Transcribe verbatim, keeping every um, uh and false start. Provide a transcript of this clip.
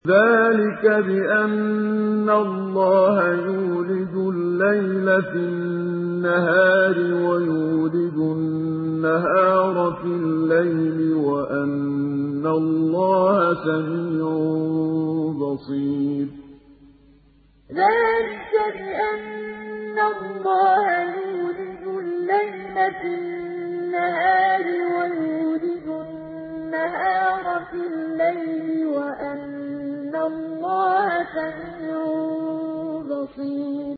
ذَٰلِكَ بِأَنَّ اللَّهَ يُولِجُ اللَّيْلَ فِي النَّهَارِ وَيُولِجُ النَّهَارَ فِي اللَّيْلِ وَأَنَّ اللَّهَ سَمِيعٌ بَصِيرٌ ذَٰلِكَ بِأَنَّ اللَّهَ يُولِجُ اللَّيْلَ فِي النَّهَارِ وَيُولِجُ النَّهَارَ فِي اللَّيْلِ وَأَنَّ اللَّهَ سَمِيعٌ